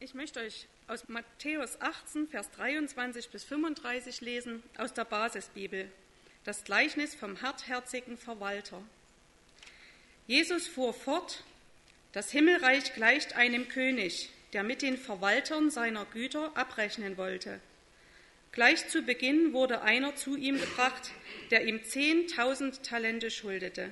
Ich möchte euch aus Matthäus 18, Vers 23 bis 35 lesen, aus der Basisbibel, das Gleichnis vom hartherzigen Verwalter. Jesus fuhr fort: Das Himmelreich gleicht einem König, der mit den Verwaltern seiner Güter abrechnen wollte. Gleich zu Beginn wurde einer zu ihm gebracht, der ihm 10.000 Talente schuldete.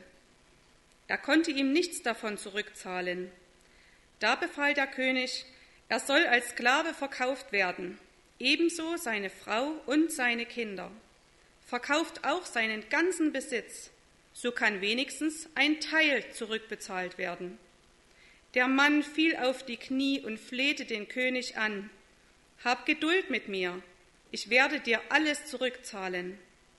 Er konnte ihm nichts davon zurückzahlen. Da befahl der König, er soll als Sklave verkauft werden, ebenso seine Frau und seine Kinder. Verkauft auch seinen ganzen Besitz, so kann wenigstens ein Teil zurückbezahlt werden. Der Mann fiel auf die Knie und flehte den König an: Hab Geduld mit mir, ich werde dir alles zurückzahlen.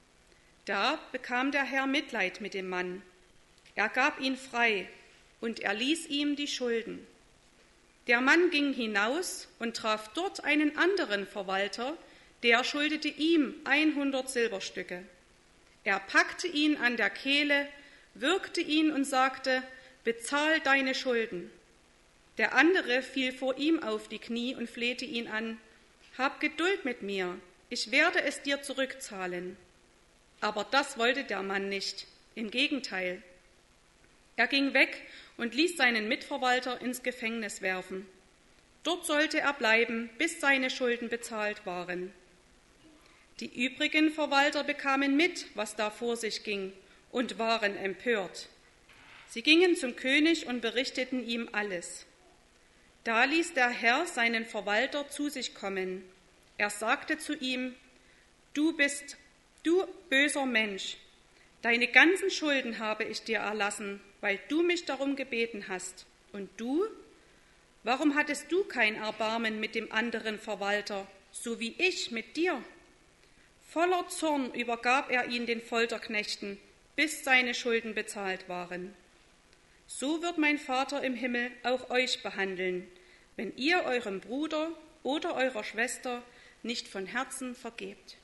Da bekam der Herr Mitleid mit dem Mann. Er gab ihn frei und erließ ihm die Schulden. Der Mann ging hinaus und traf dort einen anderen Verwalter, der schuldete ihm 100 Silberstücke. Er packte ihn an der Kehle, würgte ihn und sagte: Bezahl deine Schulden. Der andere fiel vor ihm auf die Knie und flehte ihn an: Hab Geduld mit mir, ich werde es dir zurückzahlen. Aber das wollte der Mann nicht, im Gegenteil. Er ging weg und ließ seinen Mitverwalter ins Gefängnis werfen. Dort sollte er bleiben, bis seine Schulden bezahlt waren. Die übrigen Verwalter bekamen mit, was da vor sich ging, und waren empört. Sie gingen zum König und berichteten ihm alles. Da ließ der Herr seinen Verwalter zu sich kommen. Er sagte zu ihm: Du böser Mensch, deine ganzen Schulden habe ich dir erlassen, weil du mich darum gebeten hast. Und du? Warum hattest du kein Erbarmen mit dem anderen Verwalter, so wie ich mit dir? Voller Zorn übergab er ihn den Folterknechten, bis seine Schulden bezahlt waren. So wird mein Vater im Himmel auch euch behandeln, wenn ihr eurem Bruder oder eurer Schwester nicht von Herzen vergebt.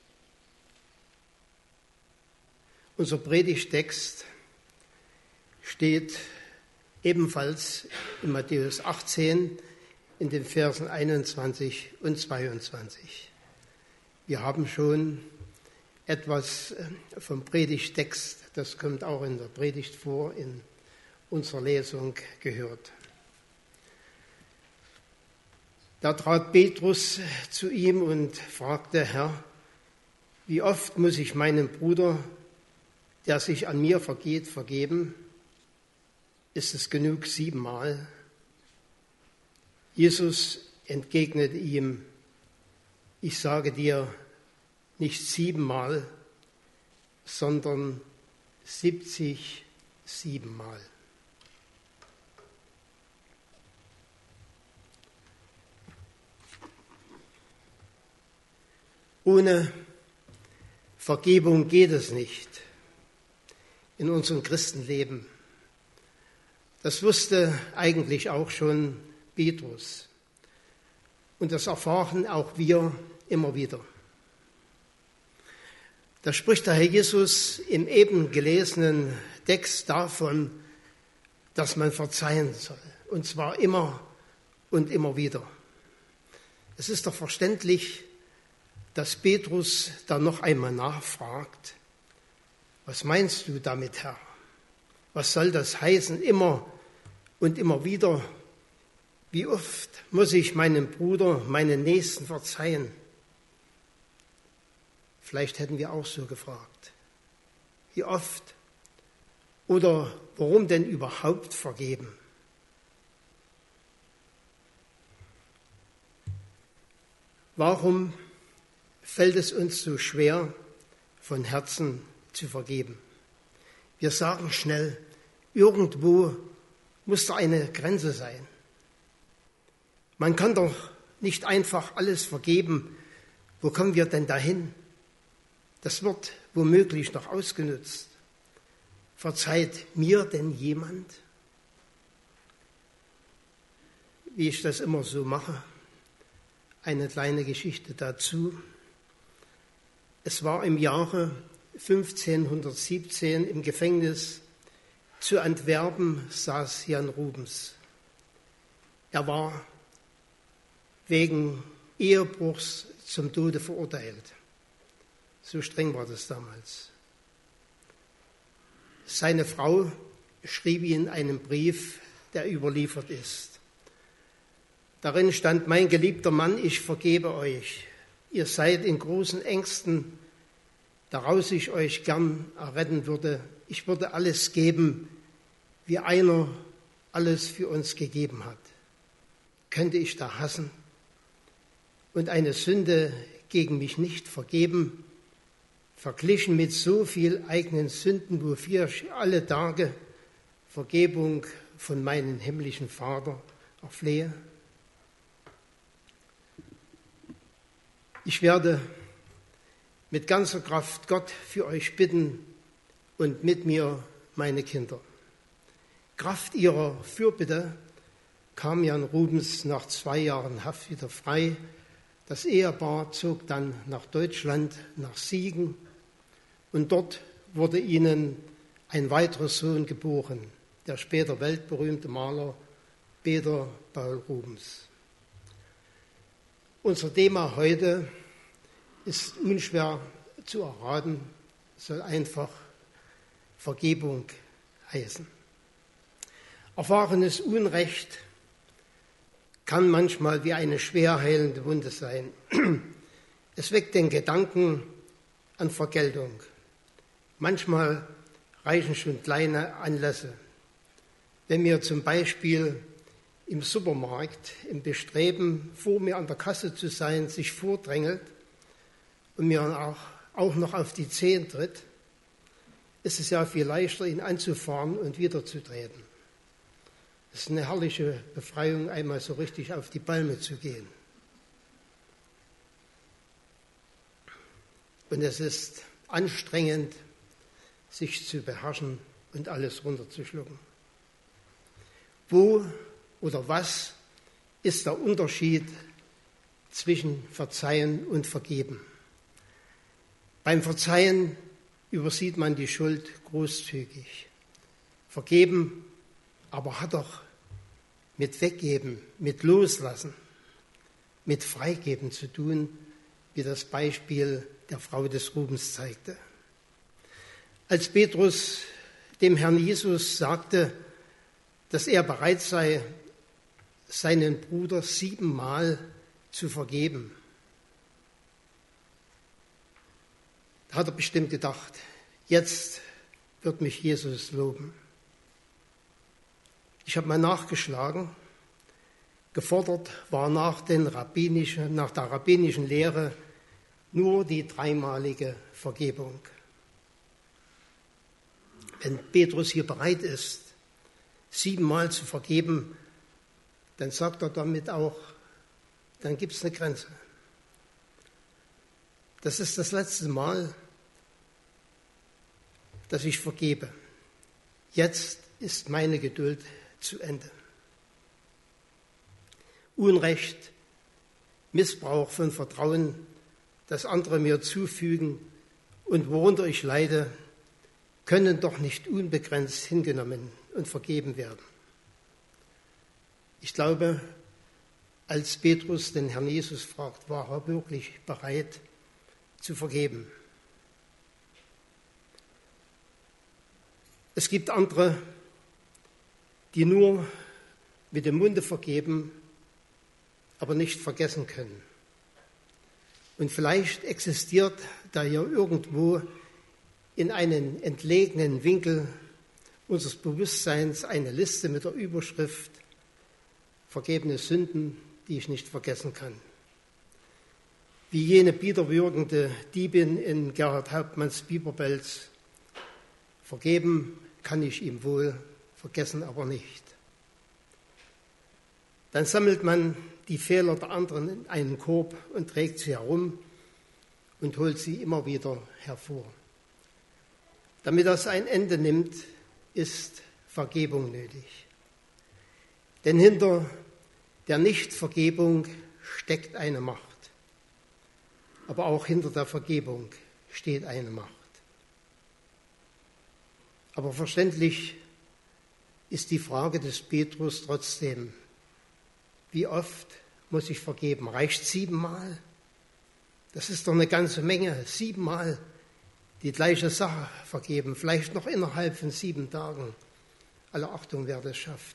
Unser Predigtext steht ebenfalls in Matthäus 18 in den Versen 21 und 22. Wir haben schon etwas vom Predigtext, das kommt auch in der Predigt vor, in unserer Lesung gehört. Da trat Petrus zu ihm und fragte: Herr, wie oft muss ich meinem Bruder, der sich an mir vergeht, vergeben? Ist es genug 7-mal? Jesus entgegnete ihm: Ich sage dir, nicht 7-mal, sondern 70 7-mal. Ohne Vergebung geht es nicht in unserem Christenleben. Das wusste eigentlich auch schon Petrus. Und das erfahren auch wir immer wieder. Da spricht der Herr Jesus im eben gelesenen Text davon, dass man verzeihen soll. Und zwar immer und immer wieder. Es ist doch verständlich, dass Petrus da noch einmal nachfragt: Was meinst du damit, Herr? Was soll das heißen, immer und immer wieder? Wie oft muss ich meinem Bruder, meinen Nächsten verzeihen? Vielleicht hätten wir auch so gefragt. Wie oft? Oder warum denn überhaupt vergeben? Warum fällt es uns so schwer, von Herzen zu vergeben? Wir sagen schnell, irgendwo muss da eine Grenze sein. Man kann doch nicht einfach alles vergeben. Wo kommen wir denn dahin? Das wird womöglich noch ausgenutzt. Verzeiht mir denn jemand? Wie ich das immer so mache, eine kleine Geschichte dazu. Es war im Jahre 1517 im Gefängnis zu Antwerpen saß Jan Rubens. Er war wegen Ehebruchs zum Tode verurteilt. So streng war das damals. Seine Frau schrieb ihm einen Brief, der überliefert ist. Darin stand: Mein geliebter Mann, ich vergebe euch. Ihr seid in großen Ängsten, daraus ich euch gern erretten würde. Ich würde alles geben, wie einer alles für uns gegeben hat. Könnte ich da hassen und eine Sünde gegen mich nicht vergeben, verglichen mit so viel eigenen Sünden, wofür ich alle Tage Vergebung von meinem himmlischen Vater erflehe? Ich werde mit ganzer Kraft Gott für euch bitten und mit mir meine Kinder. Kraft ihrer Fürbitte kam Jan Rubens nach 2 Jahren Haft wieder frei. Das Ehepaar zog dann nach Deutschland, nach Siegen, und dort wurde ihnen ein weiterer Sohn geboren, der später weltberühmte Maler Peter Paul Rubens. Unser Thema heute ist unschwer zu erraten, soll einfach Vergebung heißen. Erfahrenes Unrecht kann manchmal wie eine schwer heilende Wunde sein. Es weckt den Gedanken an Vergeltung. Manchmal reichen schon kleine Anlässe. Wenn mir zum Beispiel im Supermarkt im Bestreben, vor mir an der Kasse zu sein, sich vordrängelt und mir auch noch auf die Zehen tritt, ist es ja viel leichter, ihn anzufahren und wieder zu treten. Es ist eine herrliche Befreiung, einmal so richtig auf die Palme zu gehen. Und es ist anstrengend, sich zu beherrschen und alles runterzuschlucken. Wo oder was ist der Unterschied zwischen Verzeihen und Vergeben? Beim Verzeihen übersieht man die Schuld großzügig. Vergeben aber hat doch mit Weggeben, mit Loslassen, mit Freigeben zu tun, wie das Beispiel der Frau des Rubens zeigte. Als Petrus dem Herrn Jesus sagte, dass er bereit sei, seinen Bruder 7-mal zu vergeben, da hat er bestimmt gedacht, jetzt wird mich Jesus loben. Ich habe mal nachgeschlagen. Gefordert war nach der rabbinischen Lehre nur die 3-malige Vergebung. Wenn Petrus hier bereit ist, 7-mal zu vergeben, dann sagt er damit auch, dann gibt es eine Grenze. Das ist das letzte Mal, dass ich vergebe. Jetzt ist meine Geduld zu Ende. Unrecht, Missbrauch von Vertrauen, das andere mir zufügen und worunter ich leide, können doch nicht unbegrenzt hingenommen und vergeben werden. Ich glaube, als Petrus den Herrn Jesus fragt, war er wirklich bereit zu vergeben. Es gibt andere, die nur mit dem Munde vergeben, aber nicht vergessen können. Und vielleicht existiert da hier irgendwo in einem entlegenen Winkel unseres Bewusstseins eine Liste mit der Überschrift vergebene Sünden, die ich nicht vergessen kann. Wie jene biederwürgende Diebin in Gerhard Hauptmanns Bieberpelz. Vergeben kann ich ihm wohl, vergessen aber nicht. Dann sammelt man die Fehler der anderen in einen Korb und trägt sie herum und holt sie immer wieder hervor. Damit das ein Ende nimmt, ist Vergebung nötig. Denn hinter der Nichtvergebung steckt eine Macht. Aber auch hinter der Vergebung steht eine Macht. Aber verständlich ist die Frage des Petrus trotzdem, wie oft muss ich vergeben? Reicht 7-mal? Das ist doch eine ganze Menge. 7-mal die gleiche Sache vergeben, vielleicht noch innerhalb von 7 Tagen. Alle Achtung, wer das schafft.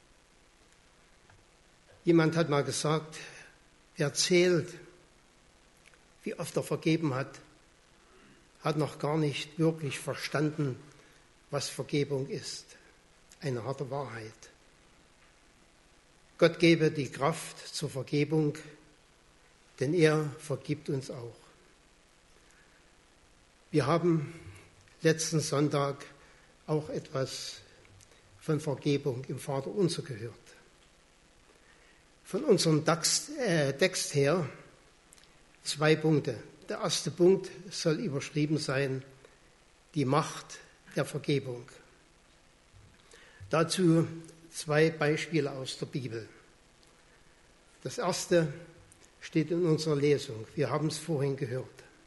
Jemand hat mal gesagt, wer zählt, wie oft er vergeben hat, hat noch gar nicht wirklich verstanden, was Vergebung ist. Eine harte Wahrheit. Gott gebe die Kraft zur Vergebung, denn er vergibt uns auch. Wir haben letzten Sonntag auch etwas von Vergebung im Vaterunser gehört. Von unserem Text her 2 Punkte. Der erste Punkt soll überschrieben sein, die Macht der Vergebung. Dazu 2 Beispiele aus der Bibel. Das erste steht in unserer Lesung. Wir haben es vorhin gehört.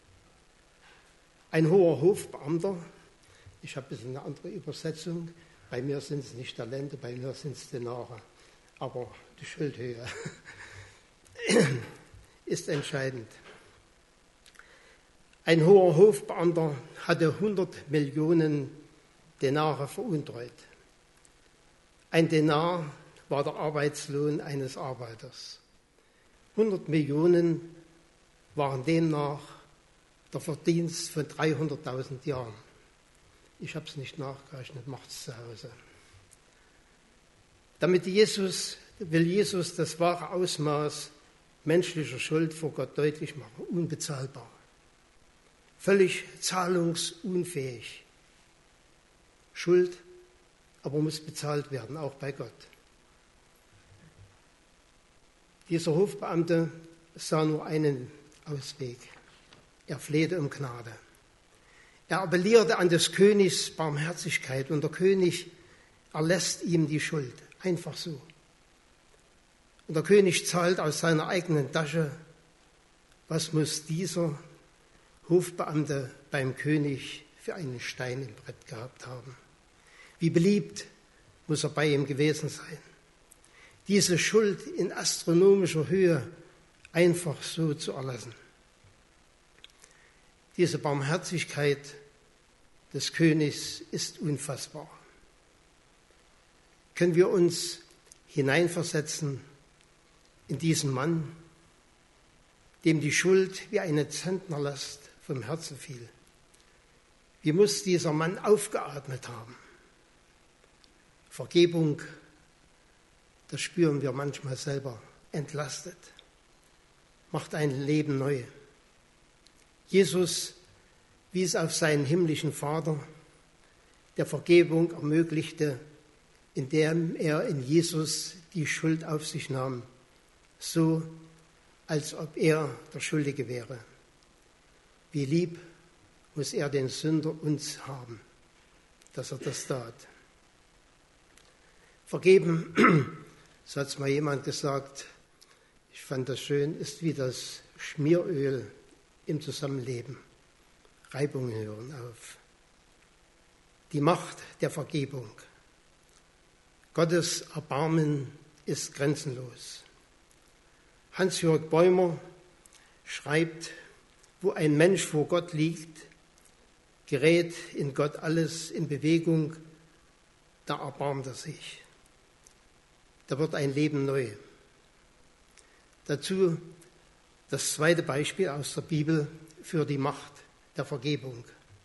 Ein hoher Hofbeamter, ich habe ein bisschen eine andere Übersetzung, bei mir sind es nicht Talente, bei mir sind es Denare, aber die Schuldhöhe ist entscheidend. Ein hoher Hofbeamter hatte 100 Millionen Denare veruntreut. Ein Denar war der Arbeitslohn eines Arbeiters. 100 Millionen waren demnach der Verdienst von 300.000 Jahren. Ich habe es nicht nachgerechnet, macht es zu Hause. Damit will Jesus das wahre Ausmaß menschlicher Schuld vor Gott deutlich machen. Unbezahlbar. Völlig zahlungsunfähig. Schuld, aber muss bezahlt werden, auch bei Gott. Dieser Hofbeamte sah nur einen Ausweg. Er flehte um Gnade. Er appellierte an des Königs Barmherzigkeit und der König erlässt ihm die Schuld. Einfach so. Und der König zahlt aus seiner eigenen Tasche. Was muss dieser Hofbeamte beim König für einen Stein im Brett gehabt haben? Wie beliebt muss er bei ihm gewesen sein? Diese Schuld in astronomischer Höhe einfach so zu erlassen. Diese Barmherzigkeit des Königs ist unfassbar. Können wir uns hineinversetzen in diesen Mann, dem die Schuld wie eine Zentnerlast vom Herzen fiel? Wie muss dieser Mann aufgeatmet haben? Vergebung, das spüren wir manchmal selber, entlastet, macht ein Leben neu. Jesus wies auf seinen himmlischen Vater, der Vergebung ermöglichte, indem er in Jesus die Schuld auf sich nahm, so als ob er der Schuldige wäre. Wie lieb muss er den Sünder uns haben, dass er das tat. Vergeben, so hat es mal jemand gesagt, ich fand das schön, ist wie das Schmieröl im Zusammenleben. Reibungen hören auf. Die Macht der Vergebung. Gottes Erbarmen ist grenzenlos. Hans-Jörg Bäumer schreibt, wo ein Mensch vor Gott liegt, gerät in Gott alles in Bewegung, da erbarmt er sich. Da wird ein Leben neu. Dazu das zweite Beispiel aus der Bibel für die Macht der Vergebung.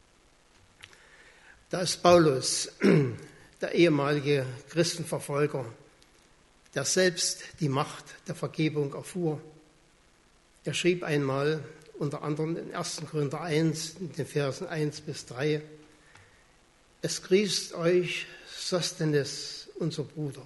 Da ist Paulus, der ehemalige Christenverfolger, der selbst die Macht der Vergebung erfuhr. Er schrieb einmal, unter anderem in 1. Korinther 1, in den Versen 1-3, es grüßt euch Sosthenes, unser Bruder.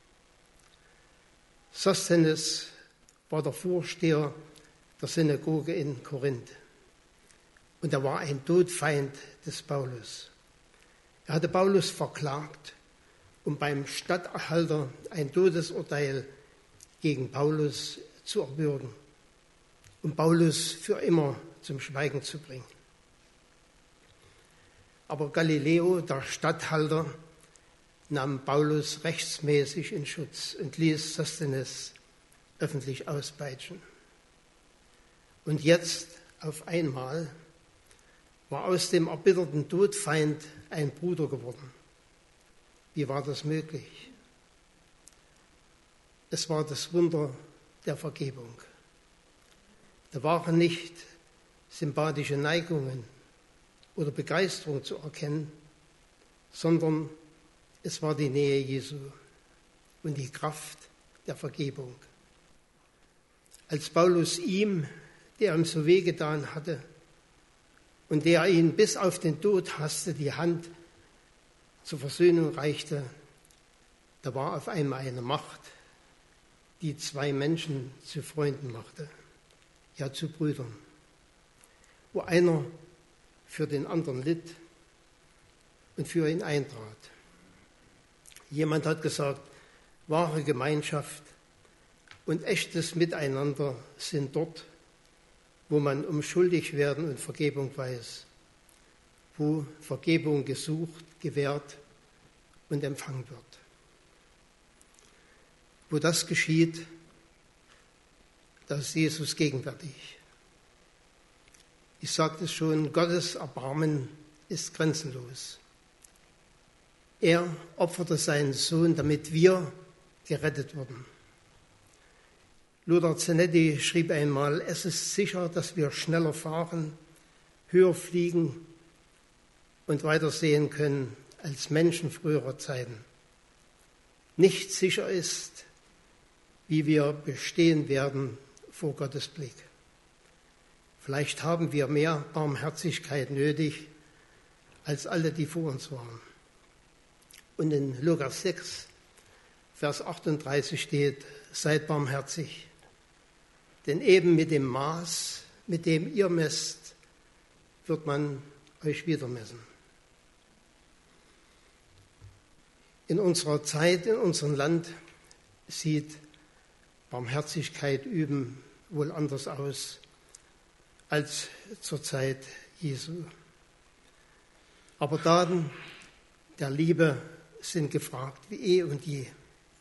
Sosthenes war der Vorsteher der Synagoge in Korinth. Und er war ein Todfeind des Paulus. Er hatte Paulus verklagt, um beim Statthalter ein Todesurteil gegen Paulus zu erbürgen, um Paulus für immer zum Schweigen zu bringen. Aber Galileo, der Statthalter, nahm Paulus rechtsmäßig in Schutz und ließ Sosthenes öffentlich auspeitschen. Und jetzt auf einmal war aus dem erbitterten Todfeind ein Bruder geworden. Wie war das möglich? Es war das Wunder der Vergebung. Da waren nicht sympathische Neigungen oder Begeisterung zu erkennen, sondern es war die Nähe Jesu und die Kraft der Vergebung. Als Paulus ihm, der ihm so wehgetan hatte und der ihn bis auf den Tod hasste, die Hand zur Versöhnung reichte, da war auf einmal eine Macht, die zwei Menschen zu Freunden machte, ja zu Brüdern, wo einer für den anderen litt und für ihn eintrat. Jemand hat gesagt, wahre Gemeinschaft und echtes Miteinander sind dort, wo man um Schuldigwerden und Vergebung weiß, wo Vergebung gesucht, gewährt und empfangen wird. Wo das geschieht, da ist Jesus gegenwärtig. Ich sagte es schon, Gottes Erbarmen ist grenzenlos. Er opferte seinen Sohn, damit wir gerettet wurden. Lothar Zanetti schrieb einmal, es ist sicher, dass wir schneller fahren, höher fliegen und weiter sehen können als Menschen früherer Zeiten. Nicht sicher ist, wie wir bestehen werden vor Gottes Blick. Vielleicht haben wir mehr Barmherzigkeit nötig als alle, die vor uns waren. Und in Lukas 6, Vers 38 steht, seid barmherzig, denn eben mit dem Maß, mit dem ihr messt, wird man euch wieder messen. In unserer Zeit, in unserem Land sieht Barmherzigkeit üben wohl anders aus als zur Zeit Jesu. Aber Taten der Liebe sind gefragt, wie eh und je.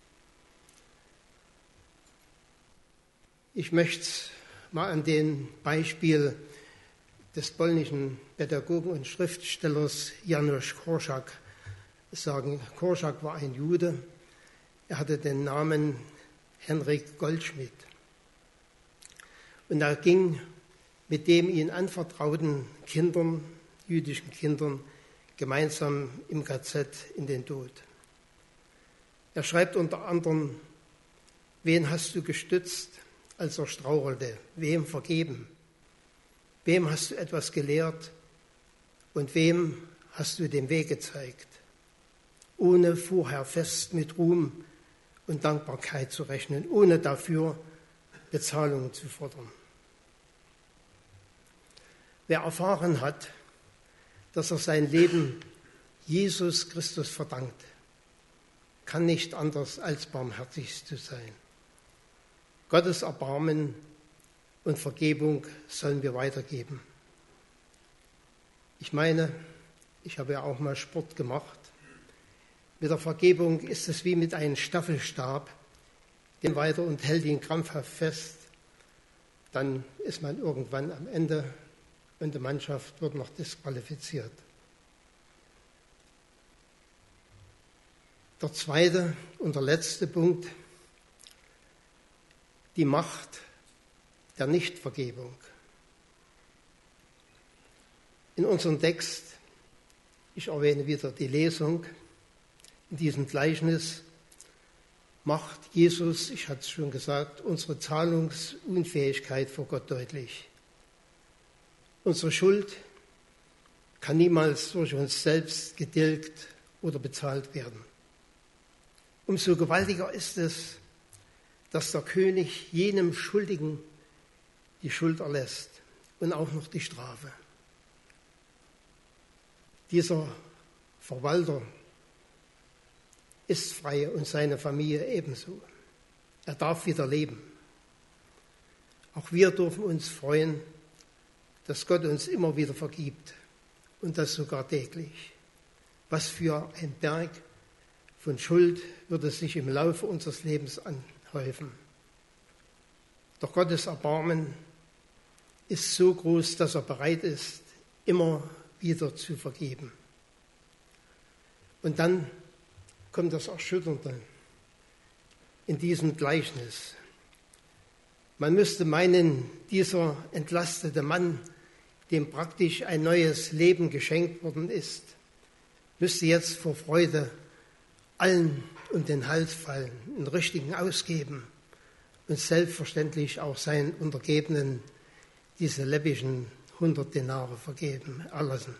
Ich möchte mal an dem Beispiel des polnischen Pädagogen und Schriftstellers Janusz Korczak sagen. Korczak war ein Jude. Er hatte den Namen Henryk Goldschmidt. Und er ging mit dem ihn anvertrauten Kindern, jüdischen Kindern, gemeinsam im KZ in den Tod. Er schreibt unter anderem, wen hast du gestützt, als er strauchelte, wem vergeben, wem hast du etwas gelehrt und wem hast du den Weg gezeigt, ohne vorher fest mit Ruhm und Dankbarkeit zu rechnen, ohne dafür Bezahlungen zu fordern. Wer erfahren hat, dass er sein Leben Jesus Christus verdankt, kann nicht anders als barmherzig zu sein. Gottes Erbarmen und Vergebung sollen wir weitergeben. Ich meine, ich habe ja auch mal Sport gemacht. Mit der Vergebung ist es wie mit einem Staffelstab, den weiter und hält ihn krampfhaft fest. Dann ist man irgendwann am Ende und die Mannschaft wird noch disqualifiziert. Der zweite und der letzte Punkt, die Macht der Nichtvergebung. In unserem Text, ich erwähne wieder die Lesung, in diesem Gleichnis macht Jesus, ich hatte es schon gesagt, unsere Zahlungsunfähigkeit vor Gott deutlich. Unsere Schuld kann niemals durch uns selbst getilgt oder bezahlt werden. Umso gewaltiger ist es, dass der König jenem Schuldigen die Schuld erlässt und auch noch die Strafe. Dieser Verwalter ist frei und seine Familie ebenso. Er darf wieder leben. Auch wir dürfen uns freuen, dass Gott uns immer wieder vergibt und das sogar täglich. Was für ein Berg von Schuld wird es sich im Laufe unseres Lebens anhäufen. Doch Gottes Erbarmen ist so groß, dass er bereit ist, immer wieder zu vergeben. Und dann kommt das Erschütternde in diesem Gleichnis. Man müsste meinen, dieser entlastete Mann, dem praktisch ein neues Leben geschenkt worden ist, müsste jetzt vor Freude allen um den Hals fallen, einen richtigen ausgeben und selbstverständlich auch seinen Untergebenen diese läppischen 100 Denare vergeben, erlassen.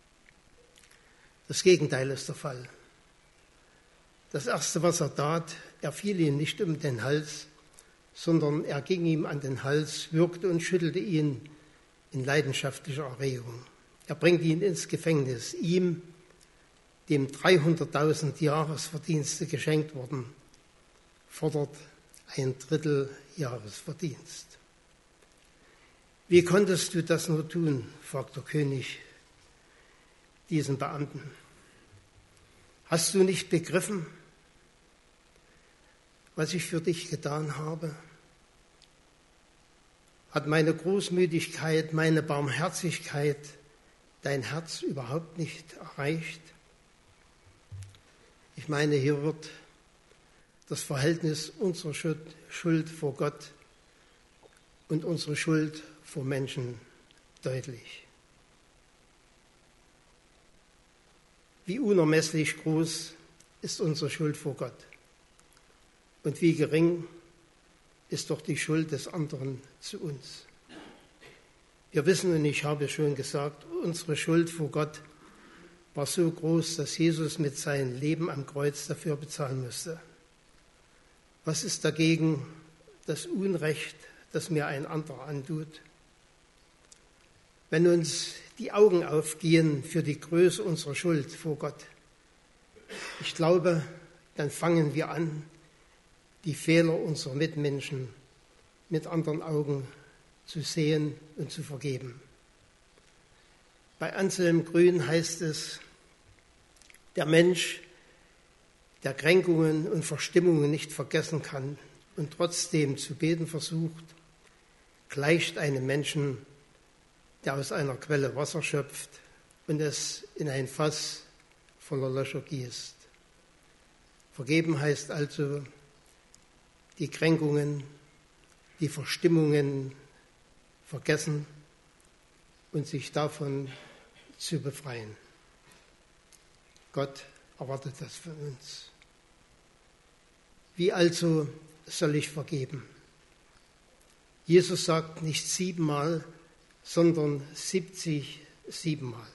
Das Gegenteil ist der Fall. Das Erste, was er tat, er fiel ihm nicht um den Hals, sondern er ging ihm an den Hals, würgte und schüttelte ihn in leidenschaftlicher Erregung. Er bringt ihn ins Gefängnis, ihm, dem 300.000 Jahresverdienste geschenkt worden, fordert ein Drittel Jahresverdienst. Wie konntest du das nur tun, fragt der König diesen Beamten. Hast du nicht begriffen, was ich für dich getan habe? Hat meine Großmütigkeit, meine Barmherzigkeit dein Herz überhaupt nicht erreicht? Ich meine, hier wird das Verhältnis unserer Schuld vor Gott und unsere Schuld vor Menschen deutlich. Wie unermesslich groß ist unsere Schuld vor Gott und wie gering ist doch die Schuld des anderen zu uns. Wir wissen, und ich habe schon gesagt, unsere Schuld vor Gott war so groß, dass Jesus mit seinem Leben am Kreuz dafür bezahlen musste. Was ist dagegen das Unrecht, das mir ein anderer antut? Wenn uns die Augen aufgehen für die Größe unserer Schuld vor Gott, ich glaube, dann fangen wir an, die Fehler unserer Mitmenschen mit anderen Augen zu sehen und zu vergeben. Bei Anselm Grün heißt es, der Mensch, der Kränkungen und Verstimmungen nicht vergessen kann und trotzdem zu beten versucht, gleicht einem Menschen, der aus einer Quelle Wasser schöpft und es in ein Fass voller Löcher gießt. Vergeben heißt also, die Kränkungen, die Verstimmungen vergessen und sich davon zu befreien. Gott erwartet das von uns. Wie also soll ich vergeben? Jesus sagt nicht 7-mal, sondern 70 7-mal.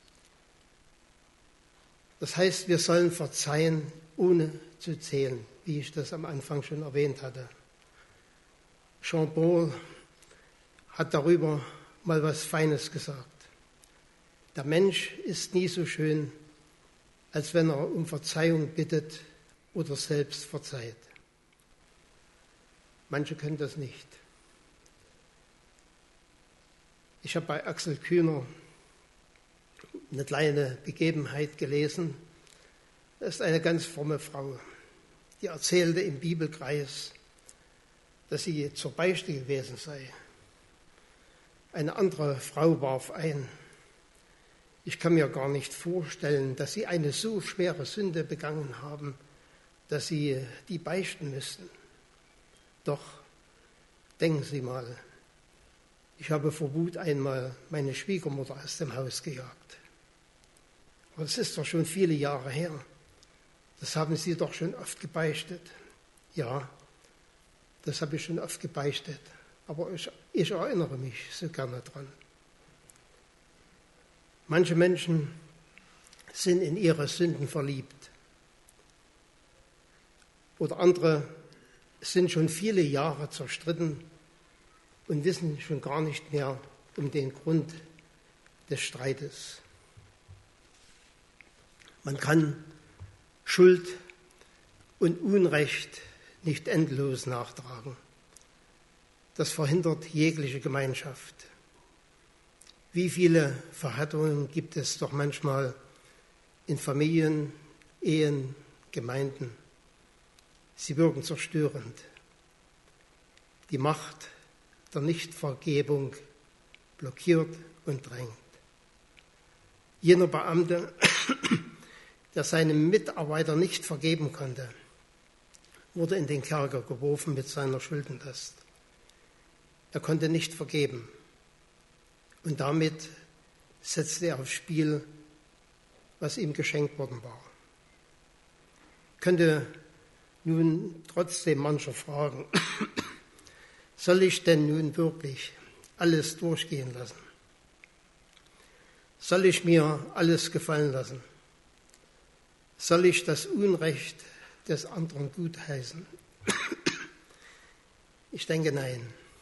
Das heißt, wir sollen verzeihen, ohne zu zählen, wie ich das am Anfang schon erwähnt hatte. Jean Paul hat darüber mal was Feines gesagt. Der Mensch ist nie so schön, als wenn er um Verzeihung bittet oder selbst verzeiht. Manche können das nicht. Ich habe bei Axel Kühner eine kleine Begebenheit gelesen. Das ist eine ganz fromme Frau, die erzählte im Bibelkreis, dass sie zur Beichte gewesen sei. Eine andere Frau warf ein: Ich kann mir gar nicht vorstellen, dass Sie eine so schwere Sünde begangen haben, dass Sie die beichten müssten. Doch, denken Sie mal, ich habe vor Wut einmal meine Schwiegermutter aus dem Haus gejagt. Aber das ist doch schon viele Jahre her. Das haben Sie doch schon oft gebeichtet. Ja, das habe ich schon oft gebeichtet, aber ich erinnere mich so gerne dran. Manche Menschen sind in ihre Sünden verliebt. Oder andere sind schon viele Jahre zerstritten und wissen schon gar nicht mehr um den Grund des Streites. Man kann Schuld und Unrecht nicht endlos nachtragen. Das verhindert jegliche Gemeinschaft. Wie viele Verhärtungen gibt es doch manchmal in Familien, Ehen, Gemeinden. Sie wirken zerstörend. Die Macht der Nichtvergebung blockiert und drängt. Jener Beamte, der seinem Mitarbeiter nicht vergeben konnte, wurde in den Kerker geworfen mit seiner Schuldenlast. Er konnte nicht vergeben und damit setzte er aufs Spiel, was ihm geschenkt worden war. Könnte nun trotzdem mancher fragen, soll ich denn nun wirklich alles durchgehen lassen? Soll ich mir alles gefallen lassen? Soll ich das Unrecht des anderen gutheißen? Ich denke, nein.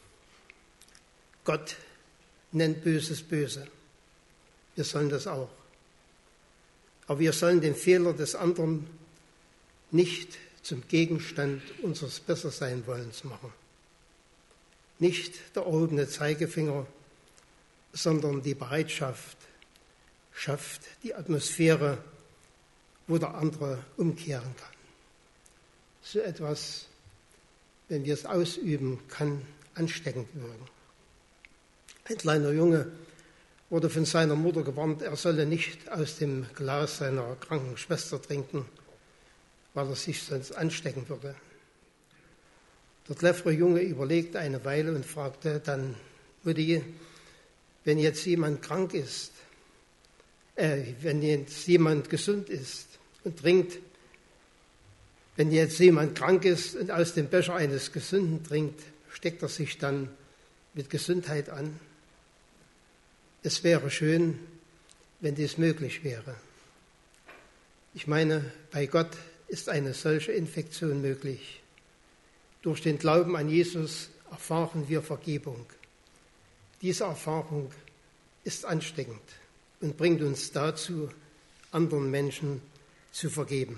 Gott nennt Böses böse. Wir sollen das auch. Aber wir sollen den Fehler des anderen nicht zum Gegenstand unseres Besserseinwollens machen. Nicht der erhobene Zeigefinger, sondern die Bereitschaft schafft die Atmosphäre, wo der andere umkehren kann. So etwas, wenn wir es ausüben, kann ansteckend wirken. Ein kleiner Junge wurde von seiner Mutter gewarnt, er solle nicht aus dem Glas seiner kranken Schwester trinken, weil er sich sonst anstecken würde. Der clevere Junge überlegte eine Weile und fragte dann, Mutti, wenn jetzt jemand krank ist, wenn jetzt jemand gesund ist und trinkt, wenn jetzt jemand krank ist und aus dem Becher eines Gesunden trinkt, steckt er sich dann mit Gesundheit an? Es wäre schön, wenn dies möglich wäre. Ich meine, bei Gott ist eine solche Infektion möglich. Durch den Glauben an Jesus erfahren wir Vergebung. Diese Erfahrung ist ansteckend und bringt uns dazu, anderen Menschen zu vergeben.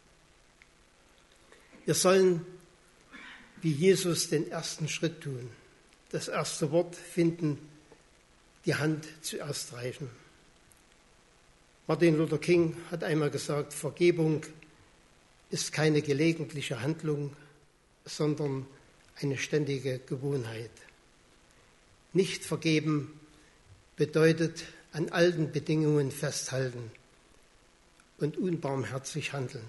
Wir sollen wie Jesus den ersten Schritt tun, das erste Wort finden, die Hand zuerst reichen. Martin Luther King hat einmal gesagt, Vergebung ist keine gelegentliche Handlung, sondern eine ständige Gewohnheit. Nicht vergeben bedeutet an alten Bedingungen festhalten und unbarmherzig handeln.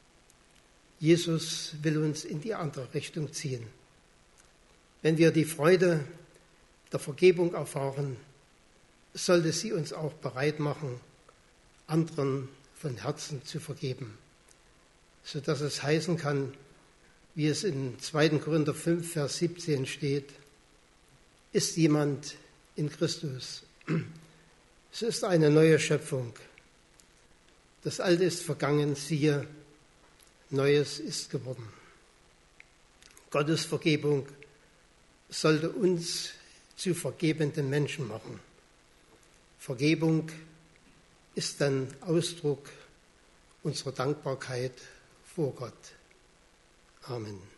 Jesus will uns in die andere Richtung ziehen. Wenn wir die Freude der Vergebung erfahren, sollte sie uns auch bereit machen, anderen von Herzen zu vergeben, sodass es heißen kann, wie es in 2. Korinther 5, Vers 17 steht, ist jemand in Christus, so ist eine neue Schöpfung. Das Alte ist vergangen, siehe, Neues ist geworden. Gottes Vergebung sollte uns zu vergebenden Menschen machen. Vergebung ist dann Ausdruck unserer Dankbarkeit vor Gott. Amen.